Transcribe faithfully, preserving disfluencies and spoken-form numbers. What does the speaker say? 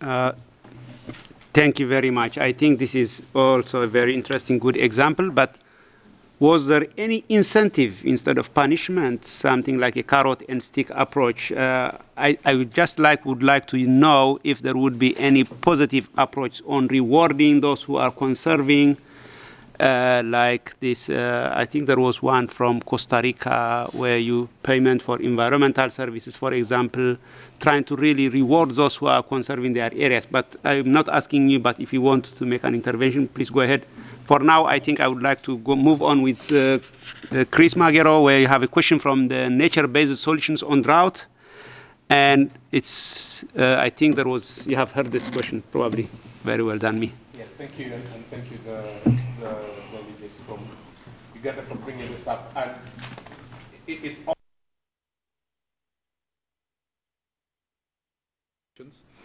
Uh, thank you very much. I think this is also a very interesting, good example. But was there any incentive instead of punishment, something like a carrot and stick approach? Uh, I, I would just like would like to know if there would be any positive approach on rewarding those who are conserving. Uh, like this, uh, I think there was one from Costa Rica where you payment for environmental services, for example, trying to really reward those who are conserving their areas. But I'm not asking you, but if you want to make an intervention, please go ahead. For now, I think I would like to go move on with uh, uh, Chris Magero, where you have a question from the nature-based solutions on drought. And it's, uh, I think there was, you have heard this question, probably. Very well done, me. Yes, thank you, and, and thank you, the, the delegate from Uganda, for bringing this up. And it, it's all